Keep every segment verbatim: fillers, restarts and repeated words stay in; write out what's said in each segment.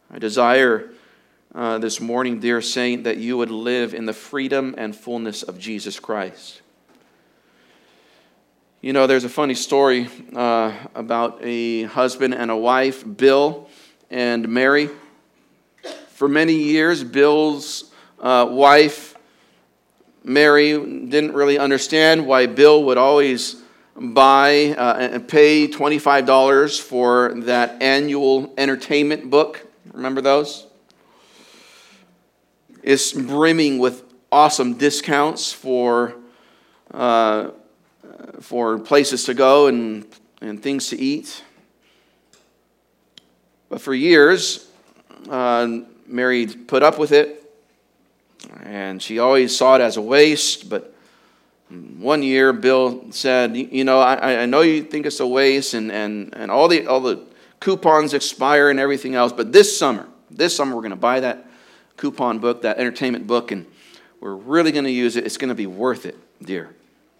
I desire uh, this morning, dear saint, that you would live in the freedom and fullness of Jesus Christ. You know, there's a funny story uh, about a husband and a wife, Bill and Mary. For many years, Bill's uh, wife, Mary, didn't really understand why Bill would always buy uh, and pay twenty-five dollars for that annual entertainment book. Remember those? It's brimming with awesome discounts for uh, for places to go and, and things to eat. But for years, uh, Mary put up with it, and she always saw it as a waste. But one year, Bill said, you know, I, I know you think it's a waste, and, and, and all the all the coupons expire and everything else, but this summer, this summer we're going to buy that coupon book, that entertainment book, and we're really going to use it. It's going to be worth it, dear.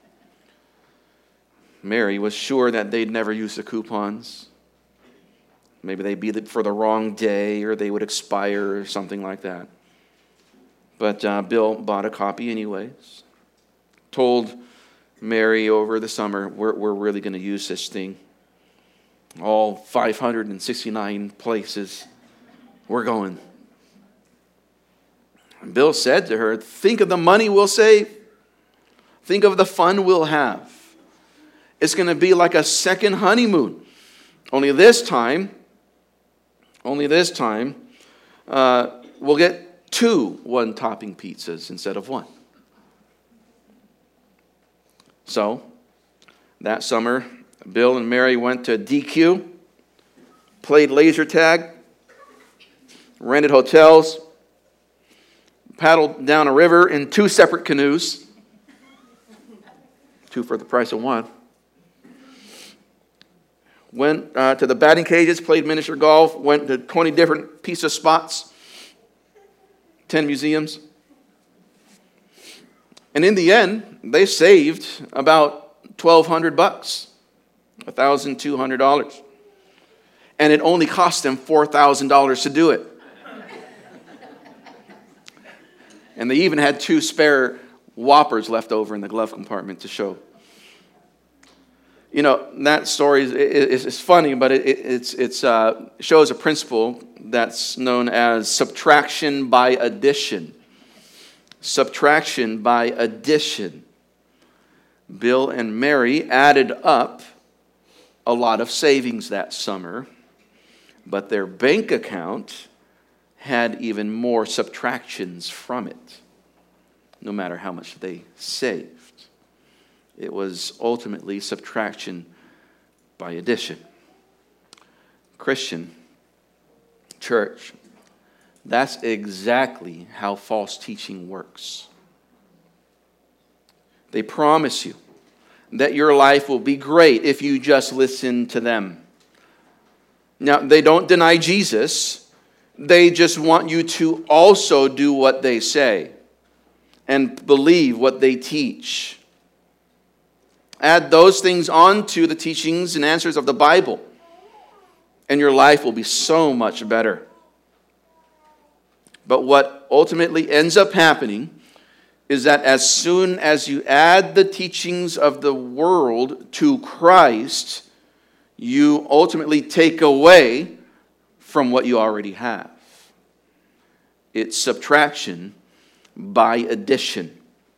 Mary was sure that they'd never use the coupons. Maybe they'd be for the wrong day, or they would expire, or something like that. But uh, Bill bought a copy anyways. Told Mary over the summer, we're, we're really going to use this thing. All five hundred sixty-nine places we're going. And Bill said to her, think of the money we'll save. Think of the fun we'll have. It's going to be like a second honeymoon. Only this time, only this time, uh, we'll get two one-topping pizzas instead of one. So, that summer, Bill and Mary went to D Q, played laser tag, rented hotels, paddled down a river in two separate canoes, two for the price of one. Went uh, to the batting cages, played miniature golf, went to twenty different pizza spots, ten museums. And in the end, they saved about twelve hundred bucks, one thousand two hundred dollars. And it only cost them four thousand dollars to do it. And they even had two spare Whoppers left over in the glove compartment to show. You know, that story is, is, is funny, but it it's, it's, uh, shows a principle that's known as subtraction by addition. Subtraction by addition. Bill and Mary added up a lot of savings that summer, but their bank account had even more subtractions from it, no matter how much they saved. It was ultimately subtraction by addition. Christian, church, that's exactly how false teaching works. They promise you that your life will be great if you just listen to them. Now, they don't deny Jesus. They just want you to also do what they say and believe what they teach. Add those things onto the teachings and answers of the Bible, and your life will be so much better. But what ultimately ends up happening is that as soon as you add the teachings of the world to Christ, you ultimately take away from what you already have. It's subtraction by addition.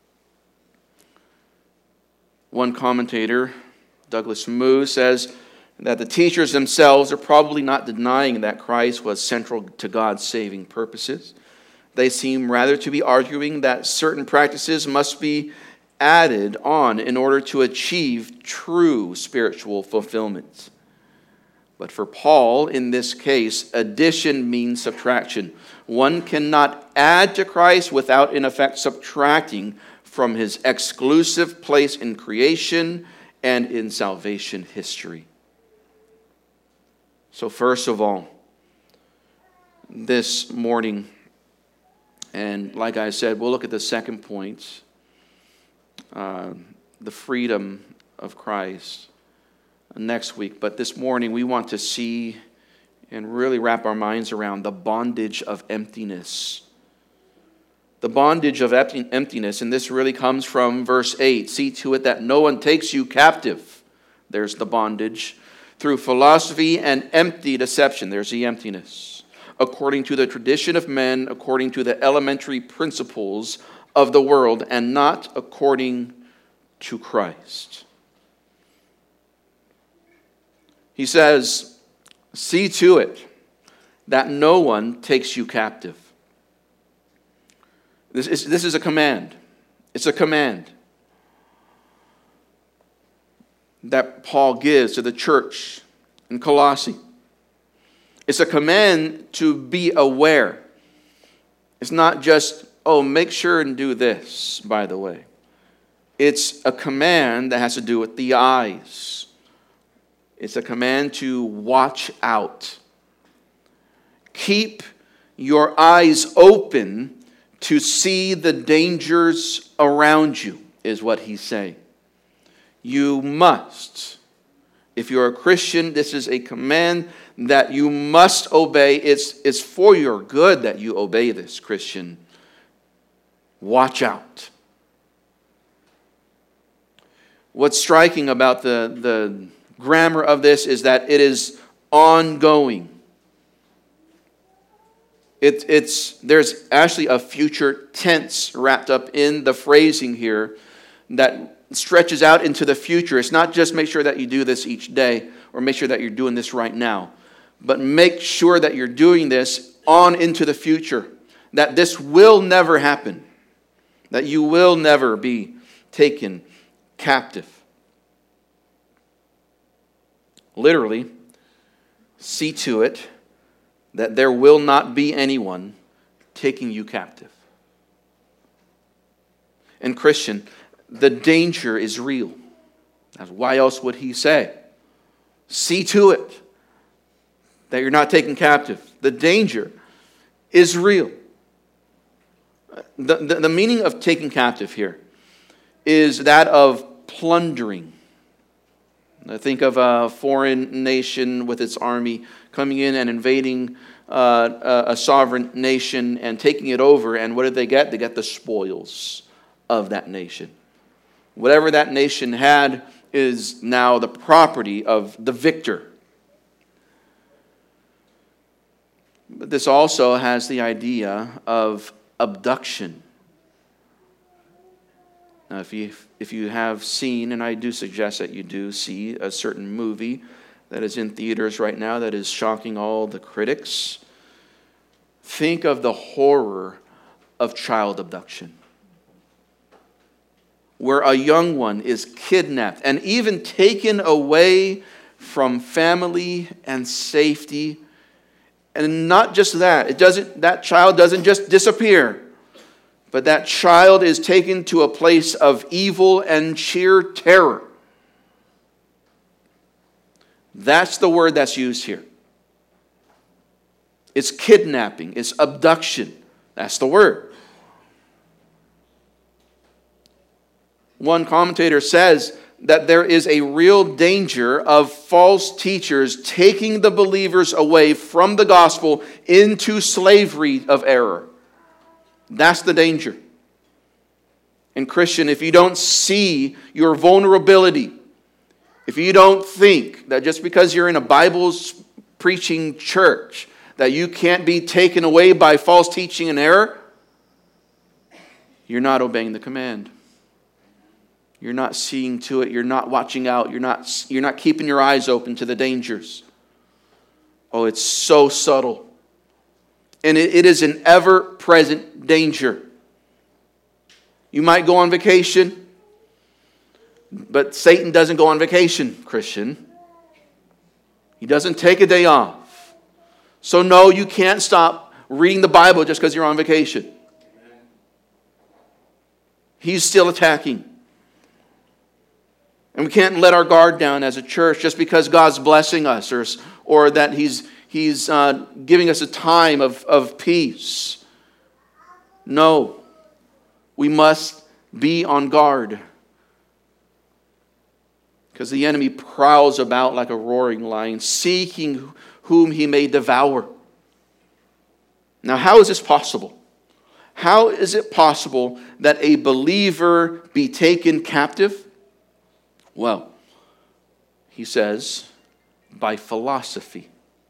One commentator, Douglas Moo, says that the teachers themselves are probably not denying that Christ was central to God's saving purposes. They seem rather to be arguing that certain practices must be added on in order to achieve true spiritual fulfillment. But for Paul, in this case, addition means subtraction. One cannot add to Christ without, in effect, subtracting from his exclusive place in creation and in salvation history. So first of all, this morning, and like I said, we'll look at the second point, uh, the freedom of Christ, next week. But this morning, we want to see and really wrap our minds around the bondage of emptiness. The bondage of emptiness, and this really comes from verse eight. See to it that no one takes you captive. There's the bondage. Through philosophy and empty deception. There's the emptiness. According to the tradition of men, according to the elementary principles of the world, and not according to Christ. He says, see to it that no one takes you captive. This is, this is a command. It's a command that Paul gives to the church in Colossae. It's a command to be aware. It's not just, oh, make sure and do this, by the way. It's a command that has to do with the eyes. It's a command to watch out. Keep your eyes open to see the dangers around you, is what he's saying. You must. If you're a Christian, this is a command that you must obey. It's, it's for your good that you obey this, Christian. Watch out. What's striking about the, the grammar of this is that it is ongoing. It, it's, there's actually a future tense wrapped up in the phrasing here that stretches out into the future. It's not just make sure that you do this each day or make sure that you're doing this right now, but make sure that you're doing this on into the future, that this will never happen, that you will never be taken captive. Literally, see to it that there will not be anyone taking you captive. And Christian, the danger is real. Why else would he say? See to it that you're not taken captive. The danger is real. The, the, the meaning of taking captive here is that of plundering. I think of a foreign nation with its army coming in and invading uh, a sovereign nation and taking it over. And what did they get? They get the spoils of that nation. Whatever that nation had is now the property of the victor. But this also has the idea of abduction. Now, if you, if you have seen, and I do suggest that you do see a certain movie that is in theaters right now that is shocking all the critics, think of the horror of child abduction, where a young one is kidnapped and even taken away from family and safety. And not just that, it doesn't, that child doesn't just disappear, but that child is taken to a place of evil and sheer terror. That's the word that's used here. It's kidnapping, it's abduction. That's the word. One commentator says that there is a real danger of false teachers taking the believers away from the gospel into slavery of error. That's the danger. And Christian, if you don't see your vulnerability, if you don't think that just because you're in a Bible preaching church that you can't be taken away by false teaching and error, you're not obeying the command. You're not seeing to it. You're not watching out. You're not, you're not keeping your eyes open to the dangers. Oh, it's so subtle. And it, it is an ever-present danger. You might go on vacation, but Satan doesn't go on vacation, Christian. He doesn't take a day off. So no, you can't stop reading the Bible just because you're on vacation. He's still attacking. And we can't let our guard down as a church just because God's blessing us or, or that He's, he's uh, giving us a time of, of peace. No. We must be on guard. Because the enemy prowls about like a roaring lion, seeking whom he may devour. Now, how is this possible? How is it possible that a believer be taken captive? Well, he says, by philosophy.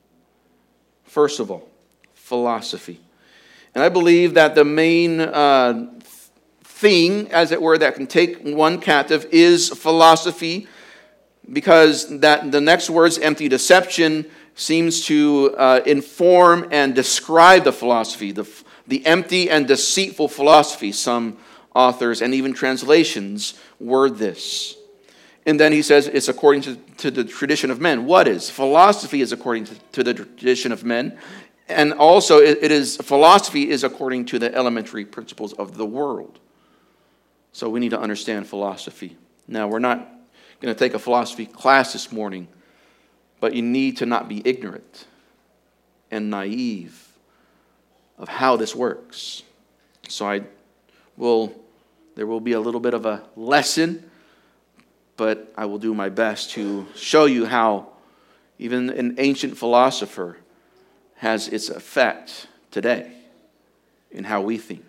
First of all, philosophy. And I believe that the main uh, thing, as it were, that can take one captive is philosophy, because that the next words, empty deception, seems to uh, inform and describe the philosophy, the, the empty and deceitful philosophy. Some authors and even translations word this. And then he says it's according to, to the tradition of men. What is? Philosophy is according to, to the tradition of men. And also it, it is philosophy is according to the elementary principles of the world. So we need to understand philosophy. Now, we're not going to take a philosophy class this morning, but you need to not be ignorant and naive of how this works. So I will, there will be a little bit of a lesson, but I will do my best to show you how even an ancient philosopher has its effect today in how we think.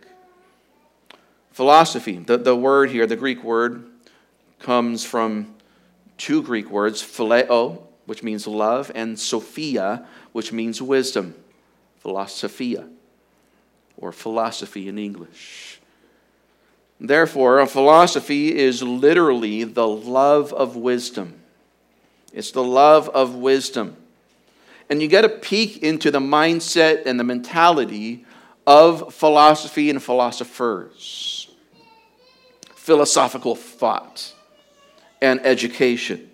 Philosophy, the, the word here, the Greek word, comes from two Greek words, phileo, which means love, and sophia, which means wisdom. Philosophia, or philosophy in English. Therefore, a philosophy is literally the love of wisdom. It's the love of wisdom. And you get a peek into the mindset and the mentality of philosophy and philosophers. Philosophical thought and education.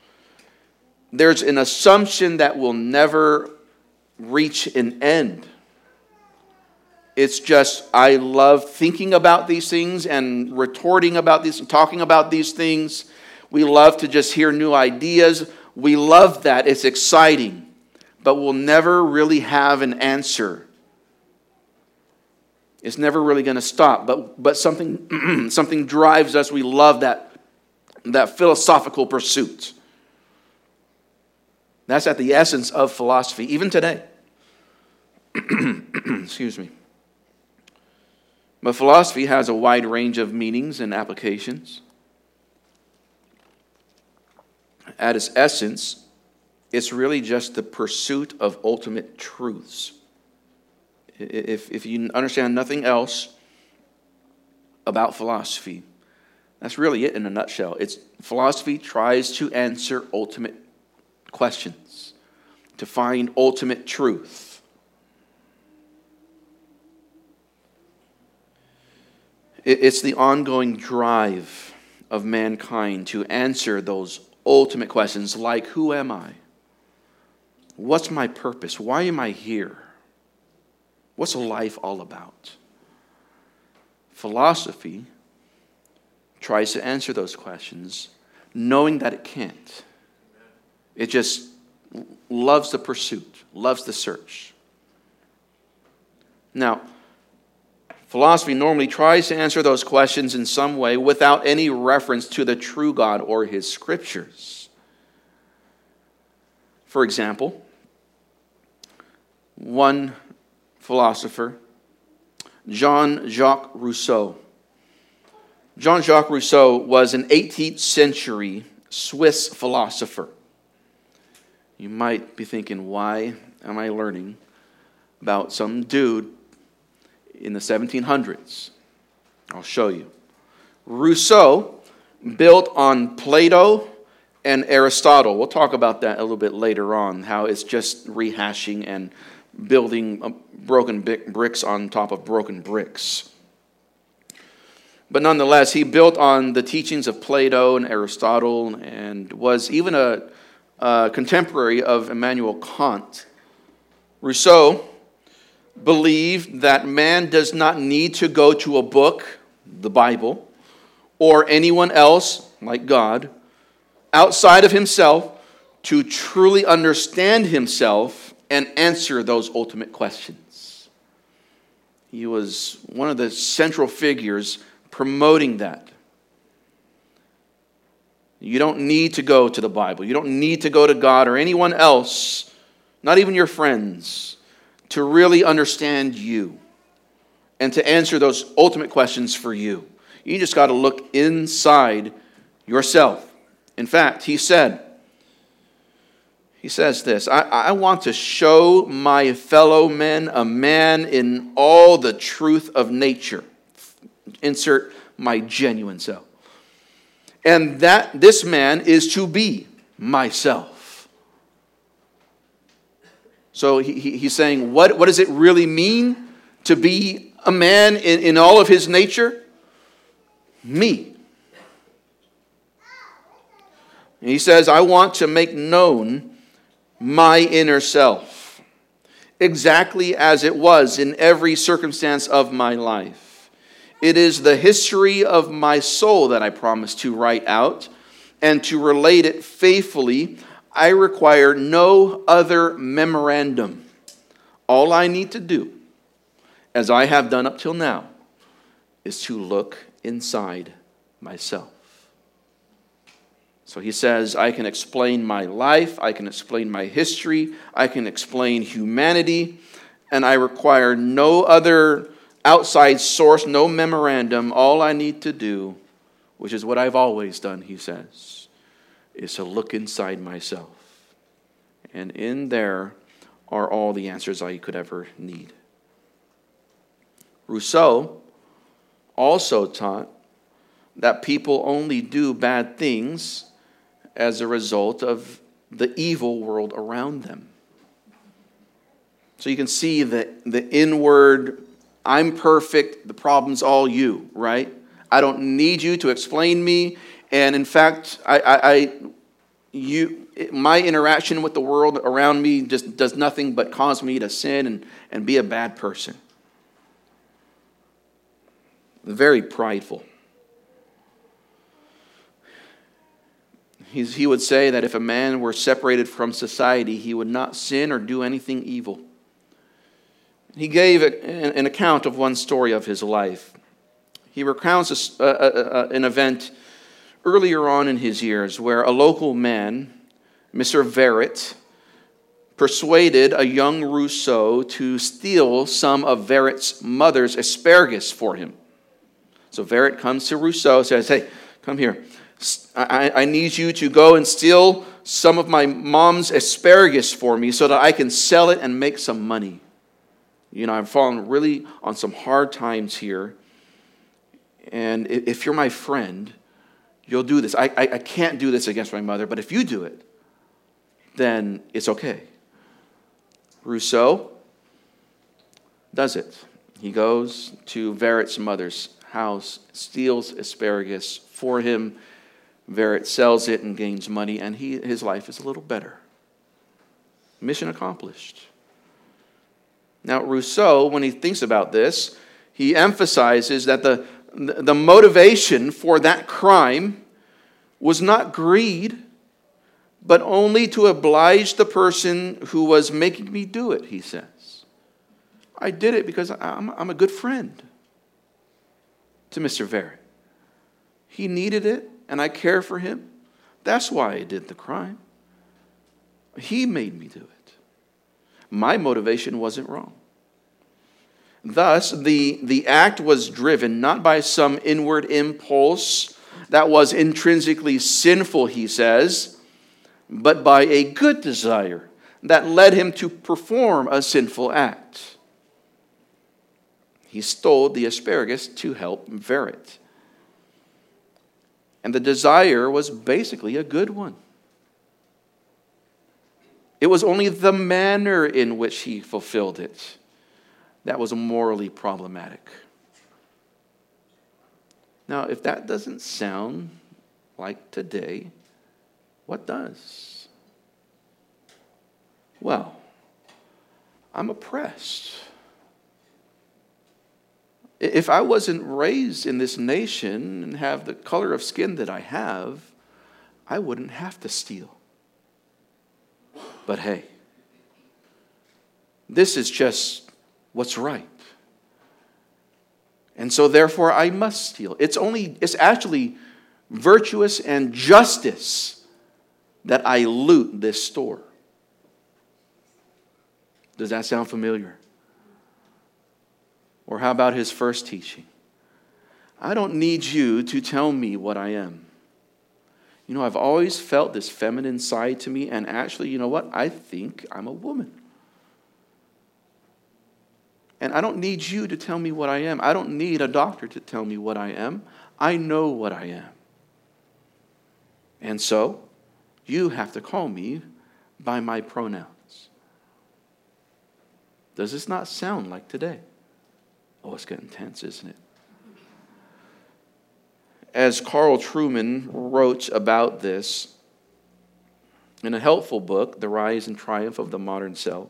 There's an assumption that will never reach an end. It's just, I love thinking about these things and retorting about these and talking about these things. We love to just hear new ideas. We love that. It's exciting. But we'll never really have an answer. It's never really going to stop. But but something something drives us. We love that, that philosophical pursuit. That's at the essence of philosophy, even today. Excuse me. But philosophy has a wide range of meanings and applications. At its essence, it's really just the pursuit of ultimate truths. If, if you understand nothing else about philosophy, that's really it in a nutshell. It's philosophy tries to answer ultimate questions, to find ultimate truth. It's the ongoing drive of mankind to answer those ultimate questions like, who am I? What's my purpose? Why am I here? What's life all about? Philosophy tries to answer those questions, knowing that it can't. It just loves the pursuit, loves the search. Now, philosophy normally tries to answer those questions in some way without any reference to the true God or his scriptures. For example, one philosopher, Jean-Jacques Rousseau. Jean-Jacques Rousseau was an eighteenth century Swiss philosopher. You might be thinking, why am I learning about some dude in the seventeen hundreds? I'll show you. Rousseau built on Plato and Aristotle. We'll talk about that a little bit later on, how it's just rehashing and building broken bricks on top of broken bricks. But nonetheless, he built on the teachings of Plato and Aristotle and was even a, a contemporary of Immanuel Kant. Rousseau believed that man does not need to go to a book, the Bible, or anyone else, like God, outside of himself to truly understand himself and answer those ultimate questions. He was one of the central figures promoting that. You don't need to go to the Bible. You don't need to go to God or anyone else not even your friends, to really understand you and to answer those ultimate questions for you. You just got to look inside yourself. In fact, he said, he says this, I, I want to show my fellow men a man in all the truth of nature. Insert my genuine self. And that this man is to be myself. So he, he, he's saying, what, what does it really mean to be a man in, in all of his nature? Me. And he says, I want to make known my inner self, exactly as it was in every circumstance of my life. It is the history of my soul that I promise to write out, and to relate it faithfully, I require no other memorandum. All I need to do, as I have done up till now, is to look inside myself. So he says, I can explain my life, I can explain my history, I can explain humanity, and I require no other outside source, no memorandum. All I need to do, which is what I've always done, he says, is to look inside myself. And in there are all the answers I could ever need. Rousseau also taught that people only do bad things as a result of the evil world around them. So you can see the, the inward, I'm perfect, the problem's all you, right? I don't need you to explain me. And in fact, I, I, I you, my interaction with the world around me just does nothing but cause me to sin and, and be a bad person. Very prideful. He's, he would say that if a man were separated from society, he would not sin or do anything evil. He gave a, an account of one story of his life. He recounts a, a, a, an event earlier on in his years where a local man, Mister Verret, persuaded a young Rousseau to steal some of Verret's mother's asparagus for him. So Verret comes to Rousseau and says, hey, come here. I, I need you to go and steal some of my mom's asparagus for me so that I can sell it and make some money. You know, I've fallen really on some hard times here. And if you're my friend, you'll do this. I, I, I can't do this against my mother, but if you do it, then it's okay. Rousseau does it. He goes to Verret's mother's house, steals asparagus for him. Verret sells it and gains money, and he, his life is a little better. Mission accomplished. Now, Rousseau, when he thinks about this, he emphasizes that the, the motivation for that crime was not greed, but only to oblige the person who was making me do it, he says. I did it because I'm, I'm a good friend to Mister Verret. He needed it, and I care for him. That's why I did the crime. He made me do it. My motivation wasn't wrong. Thus, the, the act was driven not by some inward impulse that was intrinsically sinful, he says, but by a good desire that led him to perform a sinful act. He stole the asparagus to help Verret. And the desire was basically a good one. It was only the manner in which he fulfilled it that was morally problematic. Now, if that doesn't sound like today, what does? Well, I'm oppressed. If I wasn't raised in this nation and have the color of skin that I have, I wouldn't have to steal. But hey, this is just what's right. And so therefore I must steal. It's only, it's actually virtuous and justice that I loot this store. Does that sound familiar? Or how about his first teaching? I don't need you to tell me what I am. You know, I've always felt this feminine side to me, and actually, you know what? I think I'm a woman. And I don't need you to tell me what I am. I don't need a doctor to tell me what I am. I know what I am. And so, you have to call me by my pronouns. Does this not sound like today? Oh, it's getting tense, isn't it? As Carl Trueman wrote about this in a helpful book, The Rise and Triumph of the Modern Self,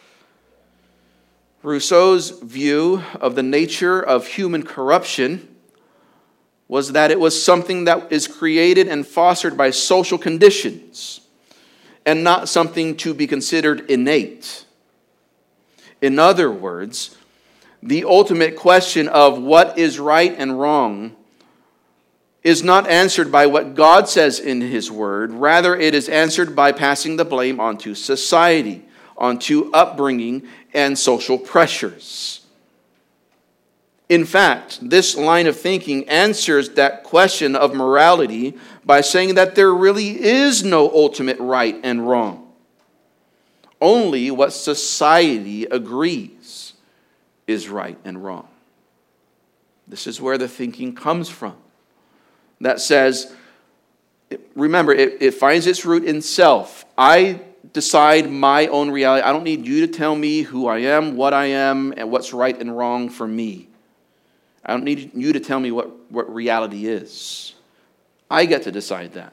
Rousseau's view of the nature of human corruption was that it was something that is created and fostered by social conditions and not something to be considered innate. In other words, the ultimate question of what is right and wrong is not answered by what God says in His Word. Rather, it is answered by passing the blame onto society, onto upbringing and social pressures. In fact, this line of thinking answers that question of morality by saying that there really is no ultimate right and wrong. Only what society agrees is right and wrong. This is where the thinking comes from. That says, remember, it, it finds its root in self. I decide my own reality. I don't need you to tell me who I am, what I am, and what's right and wrong for me. I don't need you to tell me what, what reality is. I get to decide that.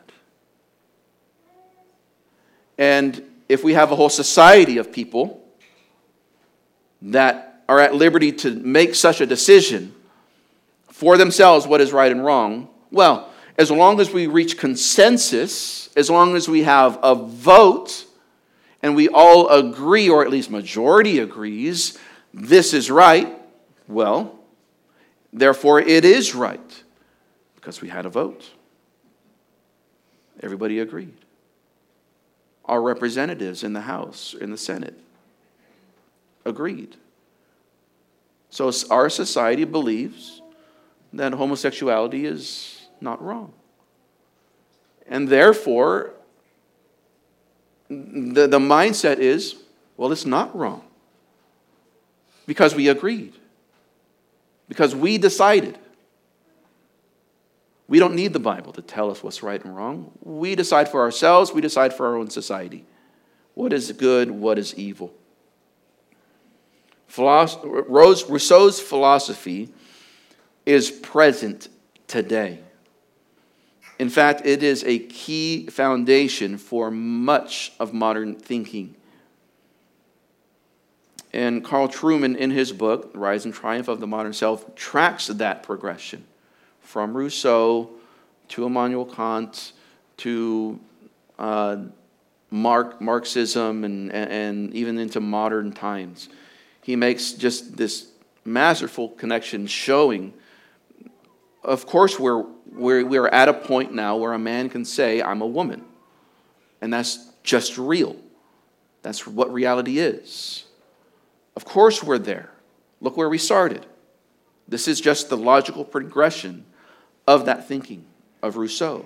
And if we have a whole society of people that are at liberty to make such a decision for themselves what is right and wrong, well, as long as we reach consensus, as long as we have a vote, and we all agree, or at least majority agrees, this is right, well, therefore it is right, because we had a vote. Everybody agreed. Our representatives in the House, in the Senate, agreed. So our society believes that homosexuality is not wrong. And therefore, the, the mindset is, well, it's not wrong. Because we agreed. Because we decided. We don't need the Bible to tell us what's right and wrong. We decide for ourselves. We decide for our own society. What is good, what is evil. Philosoph- Rousseau's philosophy is present today. In fact, it is a key foundation for much of modern thinking. And Carl Trueman, in his book, Rise and Triumph of the Modern Self, tracks that progression from Rousseau to Immanuel Kant to uh, Mark, Marxism and, and even into modern times. He makes just this masterful connection showing, of course, we're, we're, we're at a point now where a man can say, I'm a woman. And that's just real. That's what reality is. Of course we're there. Look where we started. This is just the logical progression of that thinking of Rousseau.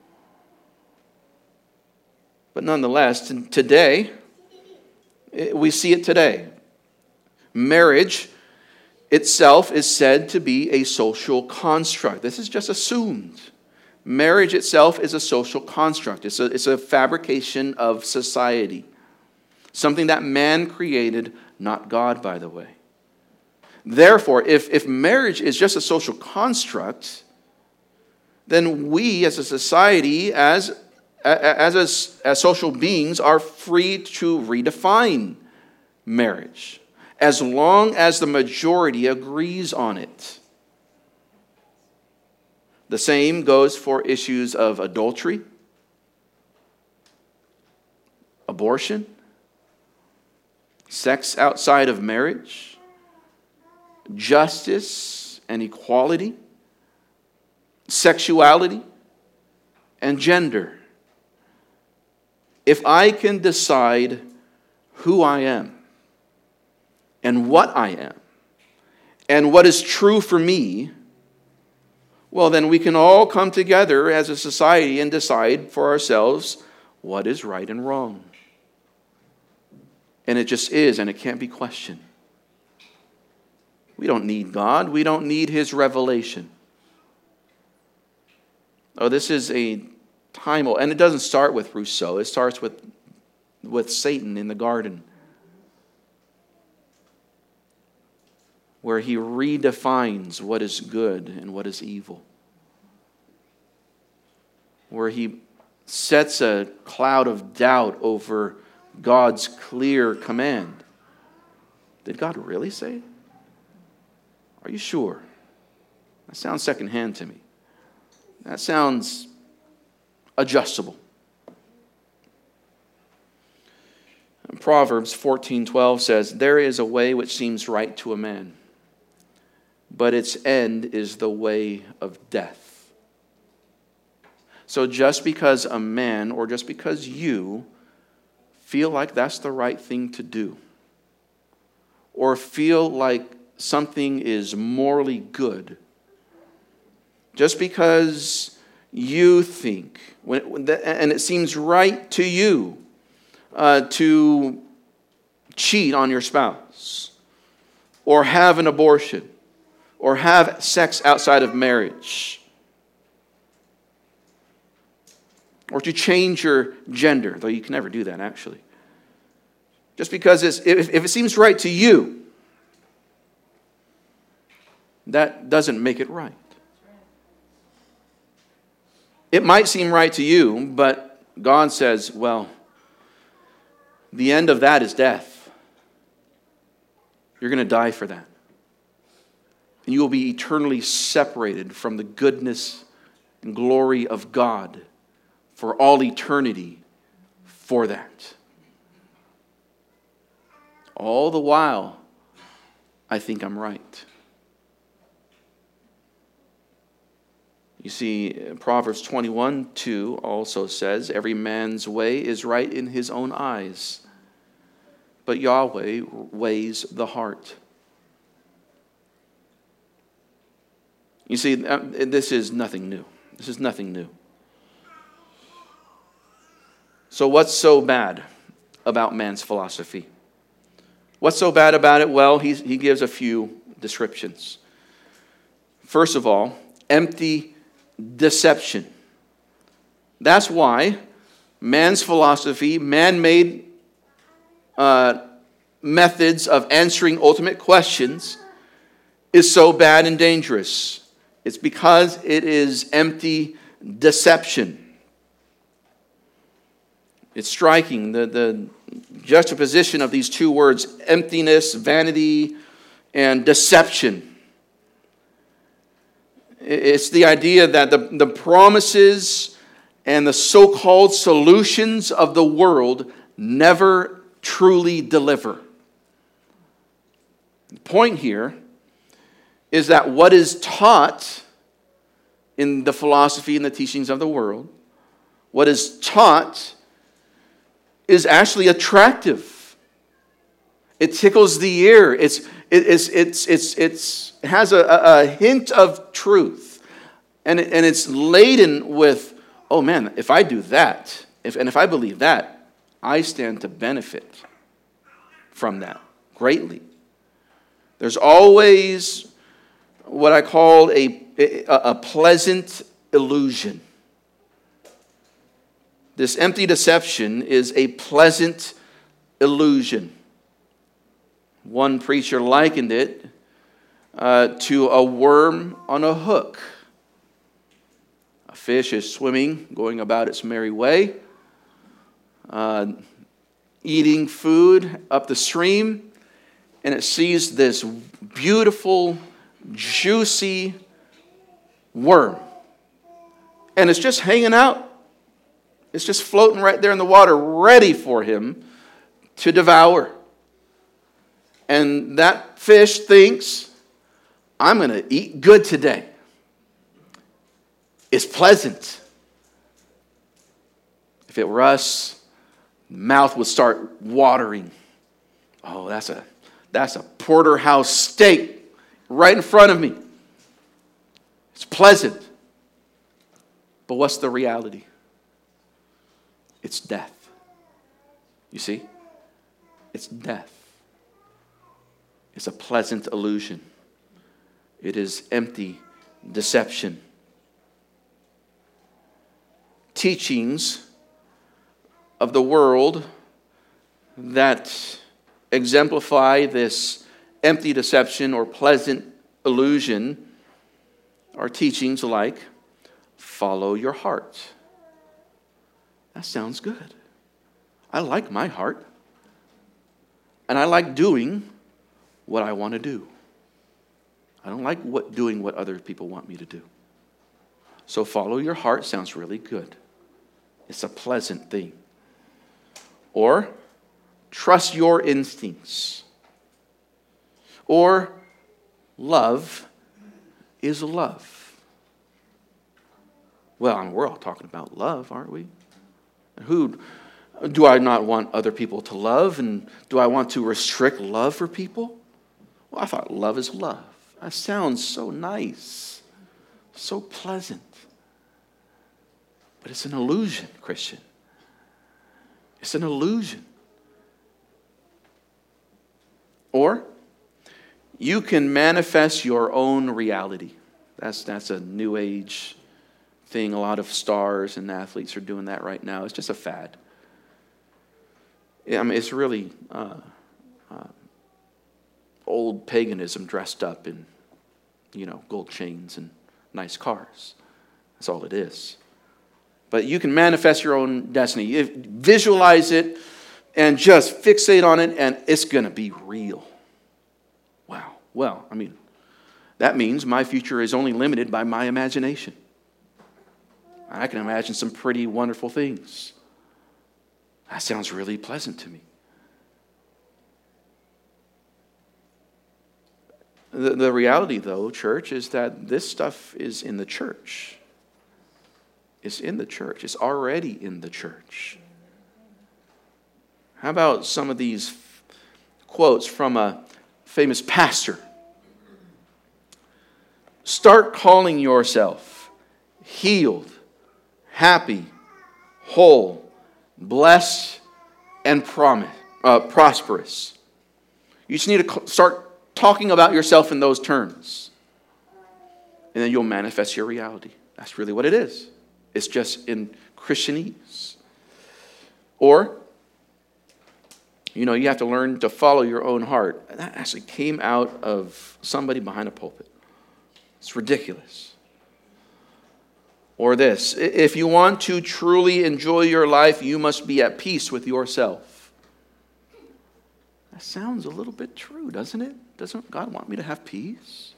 But nonetheless, today, we see it today. Marriage itself is said to be a social construct. This is just assumed. Marriage itself is a social construct. It's a, it's a fabrication of society. Something that man created, not God, by the way. Therefore, if, if marriage is just a social construct, then we as a society, as, as, as, as social beings, are free to redefine marriage, as long as the majority agrees on it. The same goes for issues of adultery, abortion, sex outside of marriage, justice and equality, sexuality, and gender. If I can decide who I am, and what I am and what is true for me, well, then we can all come together as a society and decide for ourselves what is right and wrong. And it just is, and it can't be questioned. We don't need God. We don't need His revelation. Oh, this is a time, and it doesn't start with Rousseau. It starts with, with Satan in the garden, where he redefines what is good and what is evil, where he sets a cloud of doubt over God's clear command. Did God really say it? Are you sure? That sounds secondhand to me. That sounds adjustable. And Proverbs fourteen twelve says, "There is a way which seems right to a man, but its end is the way of death." So just because a man, or just because you feel like that's the right thing to do, or feel like something is morally good, just because you think, and it seems right to you uh, to cheat on your spouse, or have an abortion, or have sex outside of marriage, or to change your gender, though you can never do that actually. Just because it's, if, if it seems right to you, that doesn't make it right. It might seem right to you, but God says, well, the end of that is death. You're going to die for that. And you will be eternally separated from the goodness and glory of God for all eternity for that. All the while, I think I'm right. You see, Proverbs twenty-one two also says, "Every man's way is right in his own eyes, but Yahweh weighs the heart." You see, this is nothing new. This is nothing new. So what's so bad about man's philosophy? What's so bad about it? Well, he, he gives a few descriptions. First of all, empty deception. That's why man's philosophy, man-made uh, methods of answering ultimate questions is so bad and dangerous. It's because it is empty deception. It's striking, the, the juxtaposition of these two words, emptiness, vanity, and deception. It's the idea that the, the promises and the so-called solutions of the world never truly deliver. The point here is that what is taught in the philosophy and the teachings of the world, what is taught is actually attractive. It tickles the ear. It's, it, it's, it's, it's, it's, it has a, a hint of truth. And, it, and it's laden with, oh man, if I do that, if, and if I believe that, I stand to benefit from that greatly. There's always what I call a, a, a pleasant illusion. This empty deception is a pleasant illusion. One preacher likened it uh, to a worm on a hook. A fish is swimming, going about its merry way, uh, eating food up the stream, and it sees this beautiful, juicy worm. And it's just hanging out. It's just floating right there in the water, ready for him to devour. And that fish thinks, I'm going to eat good today. It's pleasant. If it were us, the mouth would start watering. Oh, that's a That's a porterhouse steak right in front of me. It's pleasant. But what's the reality? It's death. You see? It's death. It's a pleasant illusion. It is empty deception. Teachings of the world that exemplify this empty deception or pleasant illusion are teachings like follow your heart. That sounds good. I like my heart. And I like doing what I want to do. I don't like what doing what other people want me to do. So follow your heart sounds really good. It's a pleasant thing. Or trust your instincts. Or love is love. Well, and we're all talking about love, aren't we? Who do I not want other people to love? And do I want to restrict love for people? Well, I thought love is love. That sounds so nice, so pleasant. But it's an illusion, Christian. It's an illusion. Or you can manifest your own reality. That's, that's a new age thing. A lot of stars and athletes are doing that right now. It's just a fad. I mean, it's really uh, uh, old paganism dressed up in, you know, gold chains and nice cars. That's all it is. But you can manifest your own destiny. Visualize it and just fixate on it, and it's going to be real. Wow. Well, I mean, that means my future is only limited by my imagination. I can imagine some pretty wonderful things. That sounds really pleasant to me. The, the reality, though, church, is that this stuff is in the church. It's in the church. It's already in the church. How about some of these quotes from a famous pastor? Start calling yourself healed, happy, whole, blessed, and promise, uh, prosperous. You just need to start talking about yourself in those terms. And then you'll manifest your reality. That's really what it is. It's just in Christianese. Or, you know, you have to learn to follow your own heart. That actually came out of somebody behind a pulpit. It's ridiculous. Or this, if you want to truly enjoy your life, you must be at peace with yourself. That sounds a little bit true, doesn't it? Doesn't God want me to have peace?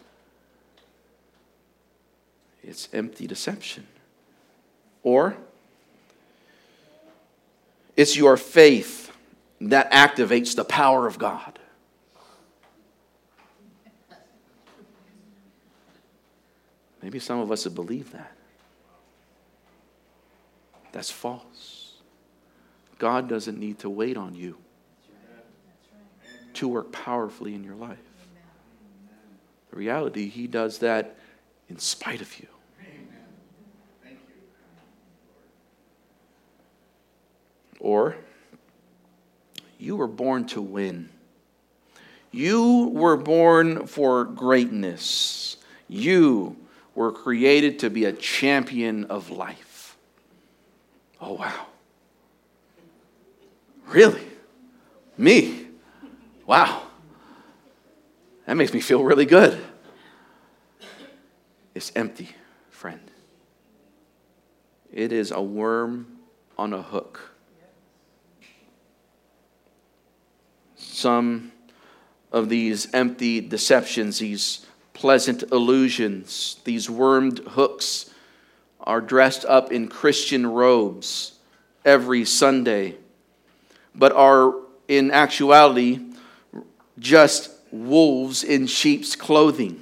It's empty deception. Or, it's your faith that activates the power of God. Maybe some of us have believed that. That's false. God doesn't need to wait on you to work powerfully in your life. The reality, He does that in spite of you. Or, you were born to win. You were born for greatness. You were created to be a champion of life. Oh, wow. Really? Me? Wow. That makes me feel really good. It's empty, friend. It is a worm on a hook. Some of these empty deceptions, these pleasant illusions, these wormed hooks are dressed up in Christian robes every Sunday, but are in actuality just wolves in sheep's clothing.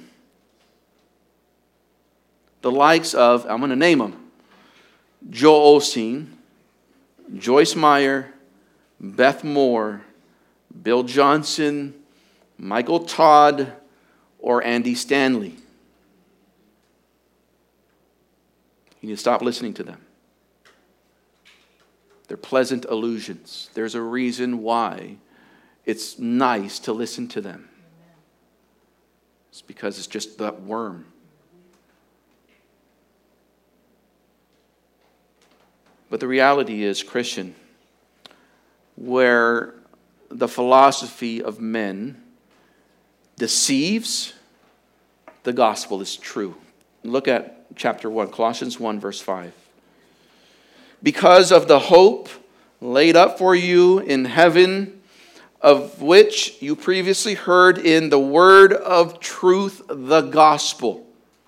The likes of, I'm going to name them, Joel Osteen, Joyce Meyer, Beth Moore, Bill Johnson, Michael Todd or Andy Stanley. You need to stop listening to them. They're pleasant illusions. There's a reason why it's nice to listen to them. It's because it's just that worm. But the reality is, Christian, where the philosophy of men deceives, the gospel is true. Look at chapter one, Colossians one, verse five. Because of the hope laid up for you in heaven, of which you previously heard in the word of truth, the gospel.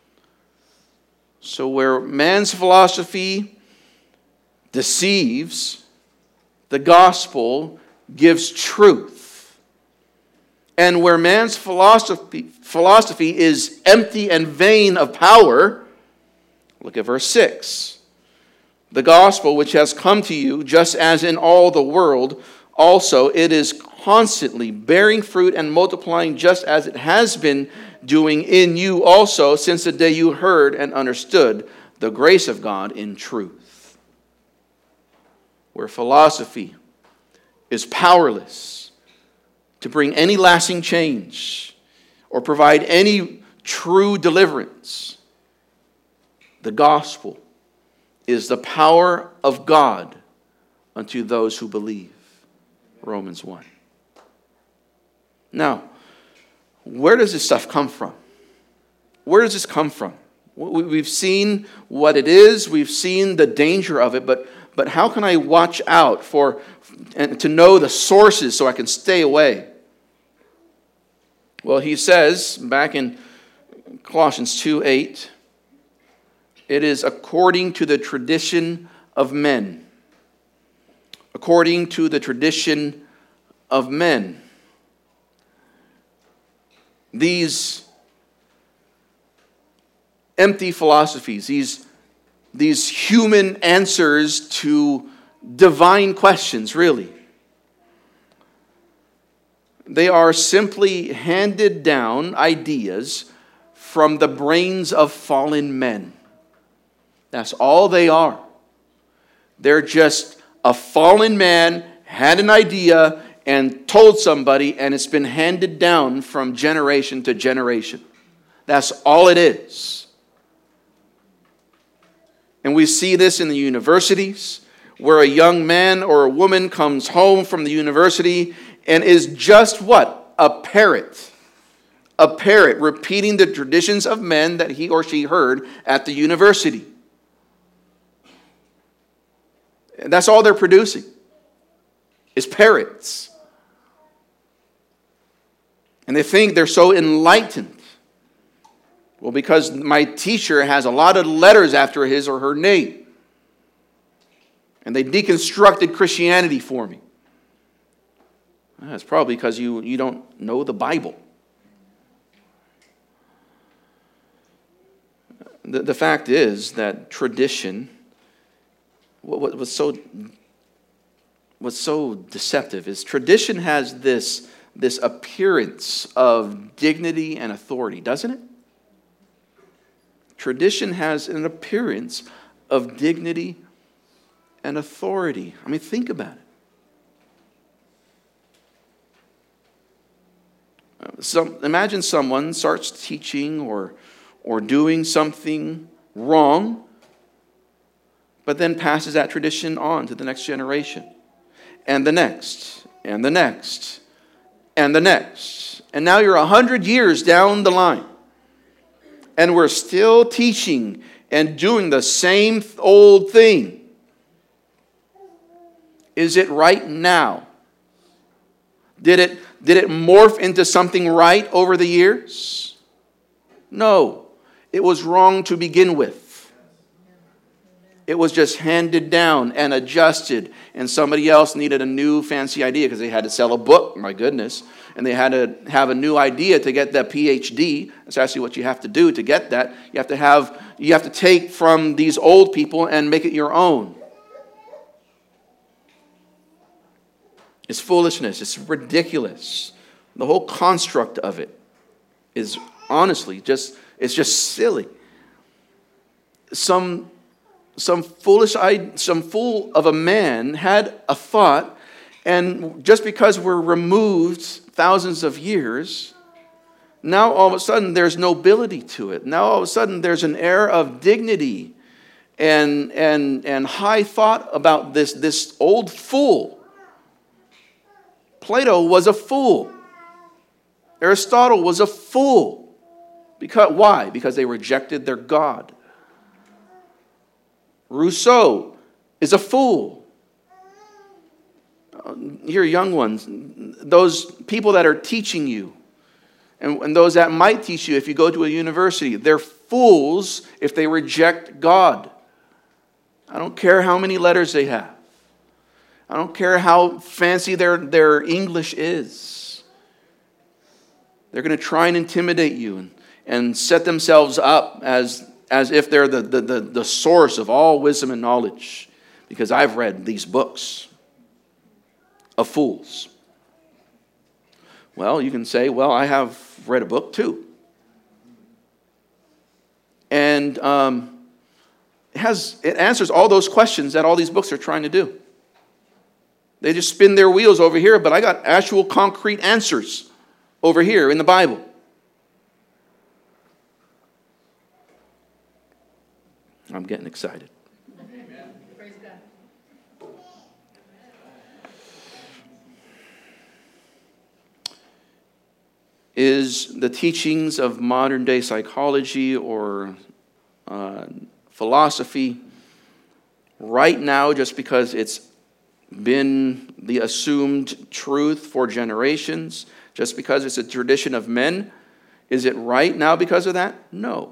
So where man's philosophy deceives, the gospel gives truth. And where man's philosophy, philosophy is empty and vain of power, look at verse six. The gospel which has come to you, just as in all the world, also it is constantly bearing fruit and multiplying, just as it has been doing in you also since the day you heard and understood the grace of God in truth. Where philosophy is powerless to bring any lasting change or provide any true deliverance, the gospel is the power of God unto those who believe. Romans one. Now, where does this stuff come from? Where does this come from? We've seen what it is. We've seen the danger of it. But, but how can I watch out for and to know the sources so I can stay away? Well, he says back in Colossians two eight, it is according to the tradition of men. According to the tradition of men. These empty philosophies, these, these human answers to divine questions, really. They are simply handed down ideas from the brains of fallen men. That's all they are. They're just a fallen man had an idea and told somebody, and it's been handed down from generation to generation. That's all it is. And we see this in the universities, where a young man or a woman comes home from the university and is just what? A parrot. A parrot repeating the traditions of men that he or she heard at the university. And that's all they're producing, is parrots. And they think they're so enlightened. Well, because my teacher has a lot of letters after his or her name. And they deconstructed Christianity for me. That's probably because you, you don't know the Bible. The, the fact is that tradition, what, what, what's so what's so deceptive is tradition has this, this appearance of dignity and authority, doesn't it? Tradition has an appearance of dignity and authority. I mean, think about it. Some, imagine someone starts teaching or, or doing something wrong, but then passes that tradition on to the next generation, and the next, and the next, and the next. And now you're a hundred years down the line, and we're still teaching and doing the same old thing. Is it right now? Did it, did it morph into something right over the years? No. It was wrong to begin with. It was just handed down and adjusted, and somebody else needed a new fancy idea because they had to sell a book, my goodness, and they had to have a new idea to get that P H D. That's actually what you have to do to get that. You have to have, you have to take from these old people and make it your own. It's foolishness. It's ridiculous. The whole construct of it is honestly just, it's just silly. Some, some foolish, some fool of a man had a thought, and just because we're removed thousands of years, now all of a sudden there's nobility to it. Now all of a sudden there's an air of dignity and, and, and high thought about this, this old fool. Plato was a fool. Aristotle was a fool. Because, why? Because they rejected their God. Rousseau is a fool. Here, young ones, those people that are teaching you, and, and those that might teach you if you go to a university, they're fools if they reject God. I don't care how many letters they have. I don't care how fancy their, their English is. They're going to try and intimidate you and, and set themselves up as, as if they're the, the, the, the source of all wisdom and knowledge. Because I've read these books of fools. Well, you can say, well, I have read a book too. And um, it, has, it answers all those questions that all these books are trying to do. They just spin their wheels over here, but I got actual concrete answers over here in the Bible. I'm getting excited. Amen. Praise God. Is the teachings of modern day psychology or uh, philosophy right now, just because it's been the assumed truth for generations, just because it's a tradition of men, is it right now because of that? No.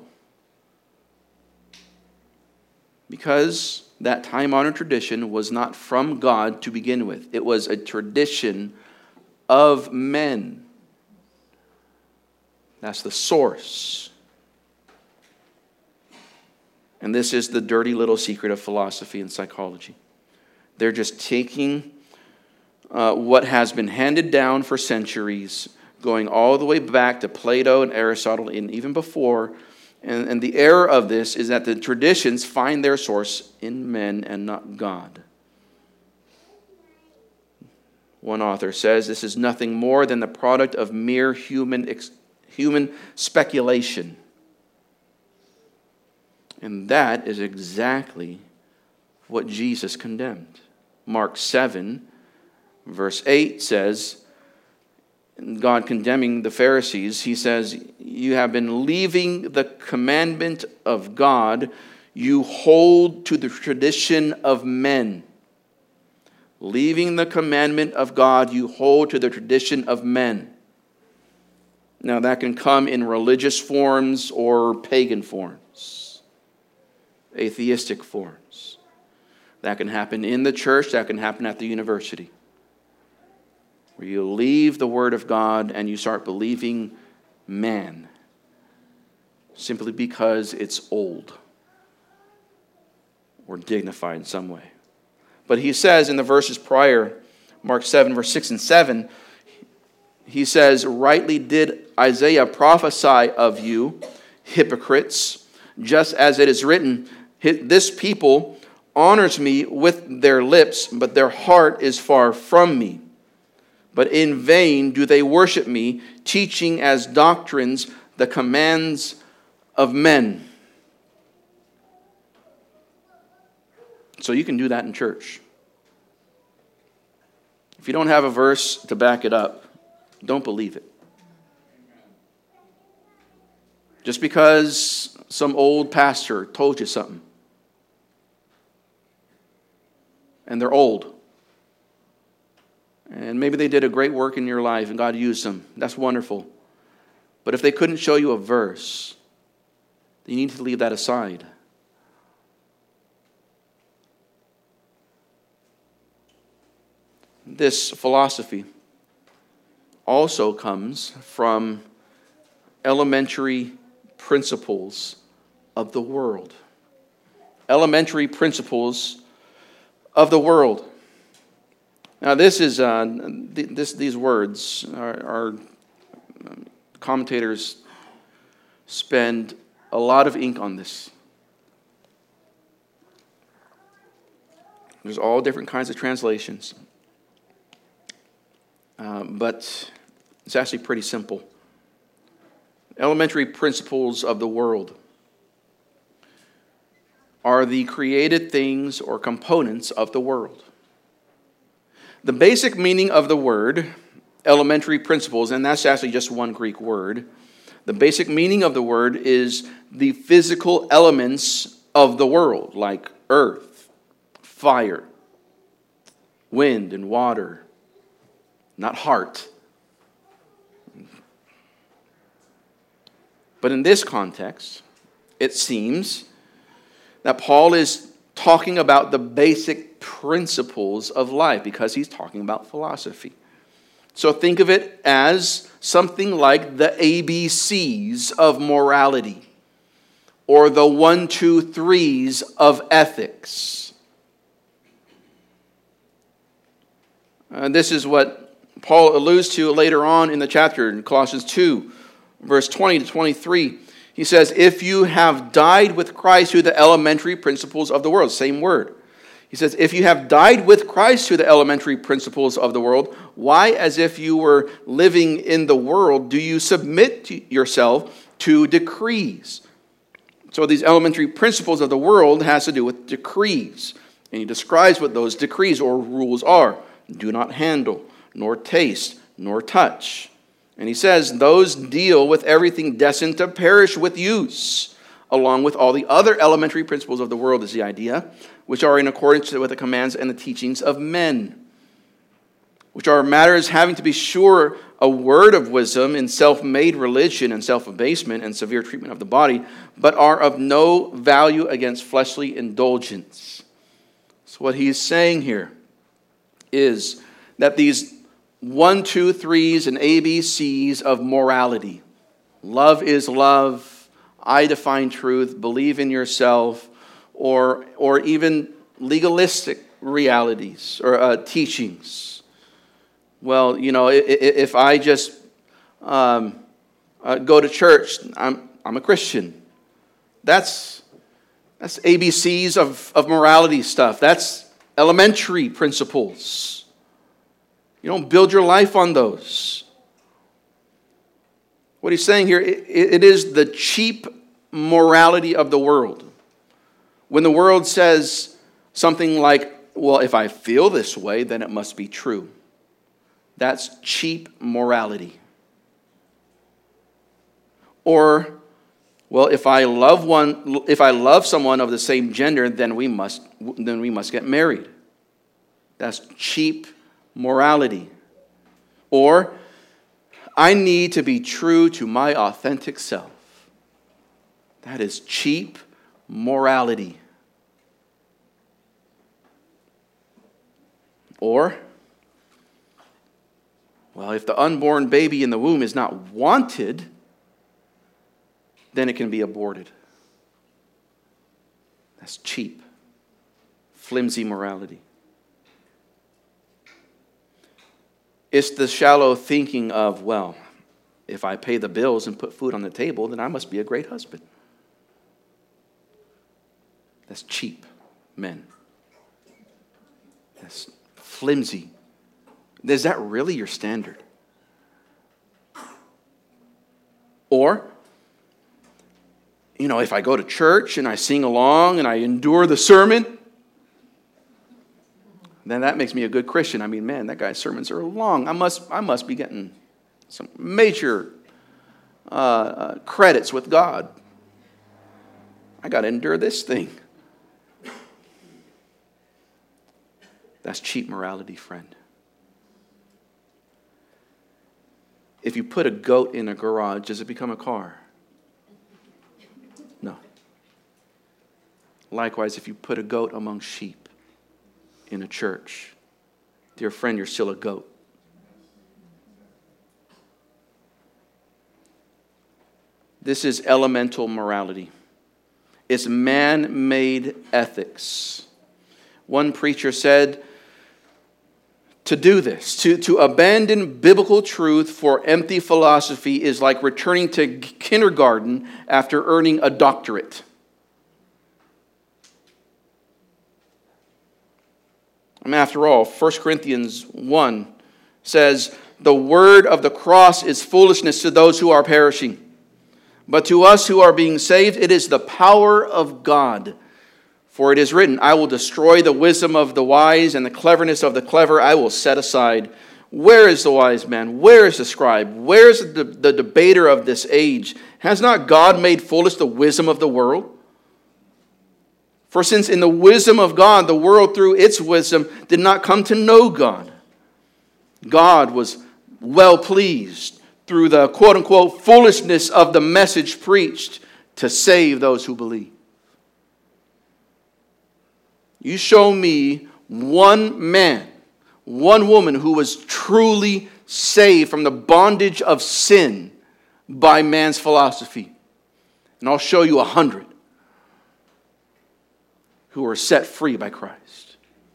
Because that time-honored tradition was not from God to begin with. It was a tradition of men. That's the source. And this is the dirty little secret of philosophy and psychology. They're just taking uh, what has been handed down for centuries, going all the way back to Plato and Aristotle and even before. And, and the error of this is that the traditions find their source in men and not God. One author says this is nothing more than the product of mere human, human speculation. And that is exactly what Jesus condemned. Mark seven, verse eight says, God condemning the Pharisees, he says, you have been leaving the commandment of God. You hold to the tradition of men. Leaving the commandment of God, you hold to the tradition of men. Now that can come in religious forms or pagan forms, atheistic forms. That can happen in the church, that can happen at the university. Where you leave the Word of God and you start believing man simply because it's old or dignified in some way. But he says in the verses prior, Mark seven, verse six and seven, he says, rightly did Isaiah prophesy of you, hypocrites, just as it is written, this people honors me with their lips, but their heart is far from me. But in vain do they worship me, teaching as doctrines the commands of men. So you can do that in church. If you don't have a verse to back it up, don't believe it. Just because some old pastor told you something, and they're old, and maybe they did a great work in your life and God used them. That's wonderful. But if they couldn't show you a verse, you need to leave that aside. This philosophy also comes from elementary principles of the world. Elementary principles of the world. Now, this is uh, th- this. These words are, are commentators spend a lot of ink on this. There's all different kinds of translations. Uh, but it's actually pretty simple. Elementary principles of the world are the created things or components of the world. The basic meaning of the word, elementary principles, and that's actually just one Greek word. The basic meaning of the word is the physical elements of the world, like earth, fire, wind, and water, not heart. But in this context, it seems that Paul is talking about the basic principles of life because he's talking about philosophy. So think of it as something like the A B Cs of morality or the one, two, threes of ethics. Uh, this is what Paul alludes to later on in the chapter in Colossians two, verse twenty to twenty-three. He says, if you have died with Christ to the elementary principles of the world, same word. He says, if you have died with Christ to the elementary principles of the world, why, as if you were living in the world, do you submit to yourself to decrees? So these elementary principles of the world has to do with decrees. And he describes what those decrees or rules are. Do not handle, nor taste, nor touch. And he says those deal with everything destined to perish with use, along with all the other elementary principles of the world is the idea, which are in accordance with the commands and the teachings of men, which are matters having to be sure a word of wisdom in self-made religion and self-abasement and severe treatment of the body, but are of no value against fleshly indulgence. So what he's saying here is that these one, two, threes and A B Cs of morality, love is love, I define truth, believe in yourself, or or even legalistic realities or uh, teachings. Well, you know, if, if I just um, uh, go to church, I'm I'm a Christian. That's that's A B Cs of, of morality stuff. That's elementary principles. You don't build your life on those. What he's saying here, it, it is the cheap morality of the world. When the world says something like, well, if I feel this way, then it must be true. That's cheap morality. Or, well, if I love one, if I love someone of the same gender, then we must, then we must get married. That's cheap morality. Or, I need to be true to my authentic self. That is cheap morality. Or, well, if the unborn baby in the womb is not wanted, then it can be aborted. That's cheap, flimsy morality. It's the shallow thinking of, well, if I pay the bills and put food on the table, then I must be a great husband. That's cheap, men. That's flimsy. Is that really your standard? Or, you know, if I go to church and I sing along and I endure the sermon, then that makes me a good Christian. I mean, man, that guy's sermons are long. I must, I must be getting some major uh, uh, credits with God. I got to endure this thing. That's cheap morality, friend. If you put a goat in a garage, does it become a car? No. Likewise, if you put a goat among sheep in a church, dear friend, you're still a goat. This is elemental morality. It's man-made ethics. One preacher said, to do this. To, to abandon biblical truth for empty philosophy is like returning to kindergarten after earning a doctorate. I mean, after all, First Corinthians one says, the word of the cross is foolishness to those who are perishing. But to us who are being saved, it is the power of God. For it is written, I will destroy the wisdom of the wise, and the cleverness of the clever I will set aside. Where is the wise man? Where is the scribe? Where is the, the debater of this age? Has not God made foolish the wisdom of the world? For since in the wisdom of God, the world through its wisdom did not come to know God, God was well pleased through the quote-unquote foolishness of the message preached to save those who believe. You show me one man, one woman who was truly saved from the bondage of sin by man's philosophy. And I'll show you a hundred who were set free by Christ.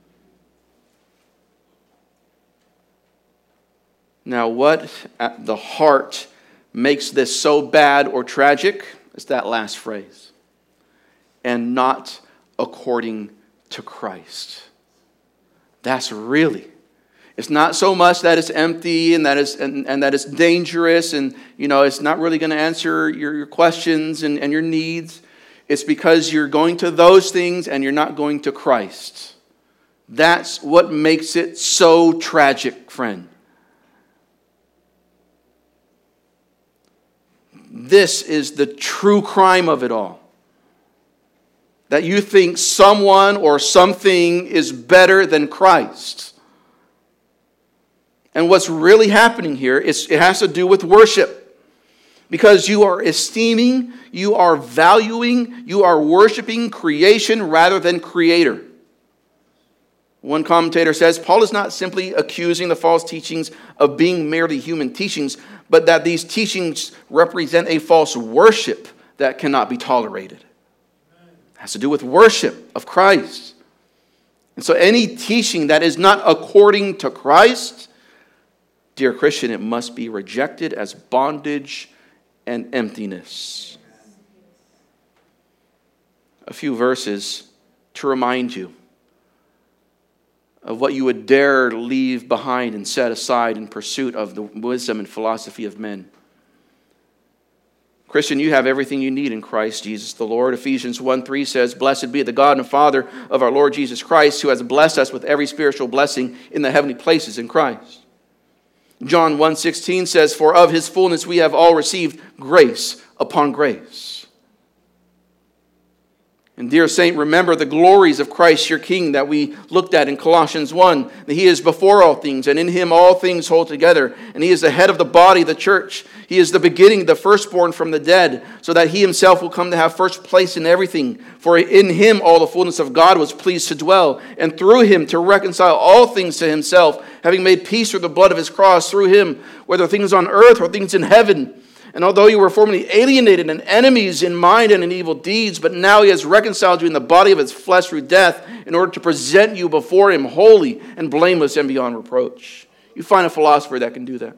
Now, what at the heart makes this so bad or tragic is that last phrase. And not according to Christ. That's really. It's not so much that it's empty and that it's and, and that it's dangerous and you know it's not really going to answer your, your questions and, and your needs. It's because you're going to those things and you're not going to Christ. That's what makes it so tragic, friend. This is the true crime of it all. That you think someone or something is better than Christ. And what's really happening here is it has to do with worship. Because you are esteeming, you are valuing, you are worshiping creation rather than Creator. One commentator says, Paul is not simply accusing the false teachings of being merely human teachings, but that these teachings represent a false worship that cannot be tolerated. It has to do with worship of Christ. And so any teaching that is not according to Christ, dear Christian, it must be rejected as bondage and emptiness. A few verses to remind you of what you would dare leave behind and set aside in pursuit of the wisdom and philosophy of men. Christian, you have everything you need in Christ Jesus the Lord. Ephesians one three says, Blessed be the God and Father of our Lord Jesus Christ, who has blessed us with every spiritual blessing in the heavenly places in Christ. John one sixteen says, For of his fullness we have all received grace upon grace. And dear saint, remember the glories of Christ your King that we looked at in Colossians one, that he is before all things, and in him all things hold together, and he is the head of the body, the church. He is the beginning, the firstborn from the dead, so that he himself will come to have first place in everything. For in him all the fullness of God was pleased to dwell, and through him to reconcile all things to himself, having made peace through the blood of his cross, through him, whether things on earth or things in heaven. And although you were formerly alienated and enemies in mind and in evil deeds, but now he has reconciled you in the body of his flesh through death, in order to present you before him holy and blameless and beyond reproach. You find a philosopher that can do that.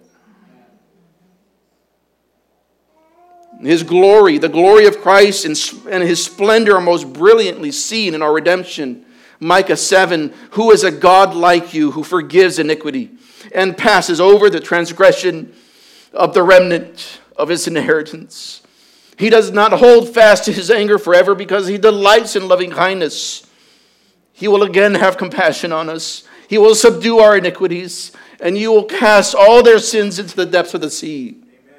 His glory, the glory of Christ and his splendor are most brilliantly seen in our redemption. Micah seven, who is a God like you, who forgives iniquity and passes over the transgression of the remnant of his inheritance. He does not hold fast to his anger forever, because he delights in loving kindness. He will again have compassion on us. He will subdue our iniquities, and you will cast all their sins into the depths of the sea. Amen.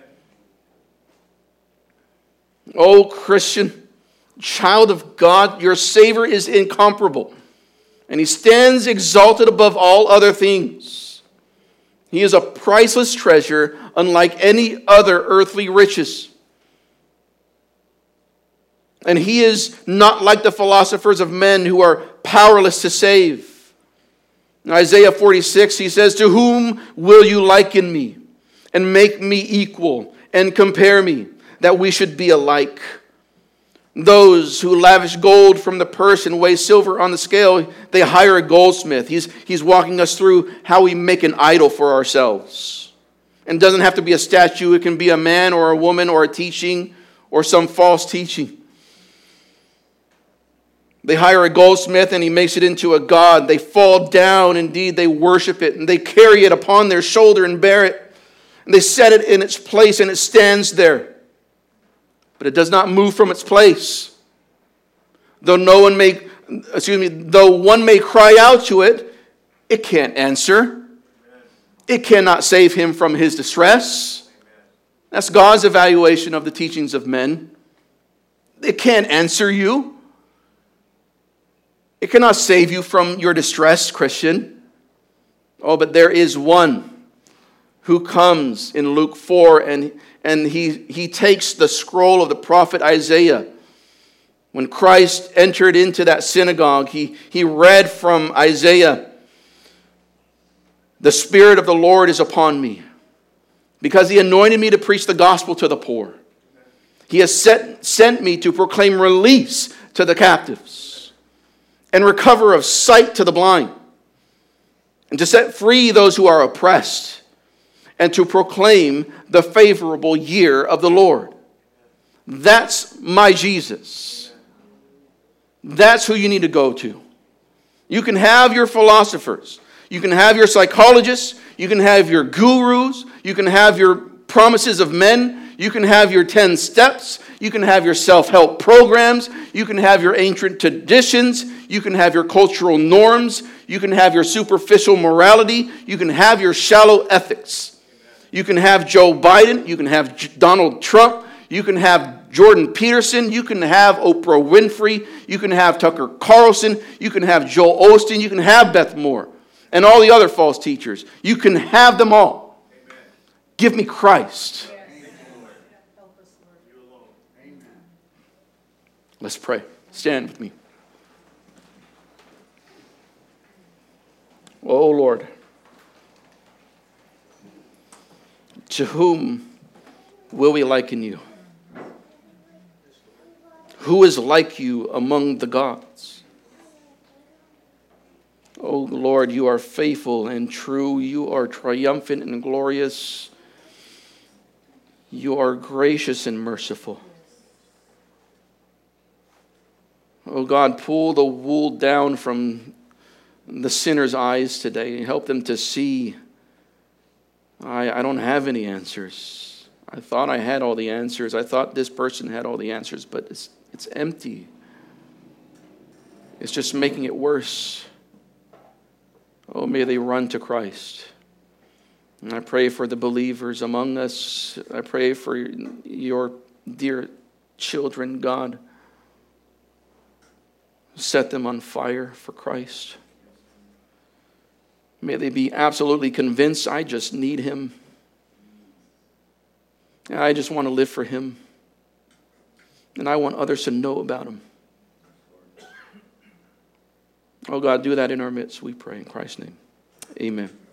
Oh, Christian, child of God, your Savior is incomparable, and he stands exalted above all other things. He is a priceless treasure, unlike any other earthly riches. And he is not like the philosophers of men who are powerless to save. In Isaiah forty-six, he says, To whom will you liken me, and make me equal, and compare me, that we should be alike? Those who lavish gold from the purse and weigh silver on the scale, they hire a goldsmith. He's, he's walking us through how we make an idol for ourselves. And it doesn't have to be a statue. It can be a man or a woman or a teaching or some false teaching. They hire a goldsmith and he makes it into a god. They fall down, indeed, they worship it, and they carry it upon their shoulder and bear it. And they set it in its place and it stands there. But it does not move from its place. Though no one may, excuse me, though one may cry out to it, it can't answer. It cannot save him from his distress. That's God's evaluation of the teachings of men. It can't answer you. It cannot save you from your distress, Christian. Oh, but there is one who comes in Luke four and And he, he takes the scroll of the prophet Isaiah. When Christ entered into that synagogue, he, he read from Isaiah, "The Spirit of the Lord is upon me, because he anointed me to preach the gospel to the poor. He has set, sent me to proclaim release to the captives and recover of sight to the blind, and to set free those who are oppressed, and to proclaim the favorable year of the Lord." That's my Jesus. That's who you need to go to. You can have your philosophers. You can have your psychologists. You can have your gurus. You can have your promises of men. You can have your ten steps. You can have your self-help programs. You can have your ancient traditions. You can have your cultural norms. You can have your superficial morality. You can have your shallow ethics. You can have Joe Biden. You can have Donald Trump. You can have Jordan Peterson. You can have Oprah Winfrey. You can have Tucker Carlson. You can have Joel Osteen. You can have Beth Moore and all the other false teachers. You can have them all. Amen. Give me Christ. Yes. Let's pray. Stand with me. Oh, Lord. To whom will we liken you? Who is like you among the gods? Oh Lord, you are faithful and true. You are triumphant and glorious. You are gracious and merciful. Oh God, pull the wool down from the sinner's eyes today and help them to see I, I don't have any answers. I thought I had all the answers. I thought this person had all the answers, but it's, it's empty. It's just making it worse. Oh, may they run to Christ. And I pray for the believers among us. I pray for your dear children, God. Set them on fire for Christ. May they be absolutely convinced, I just need him. I just want to live for him. And I want others to know about him. Oh God, do that in our midst, we pray in Christ's name. Amen.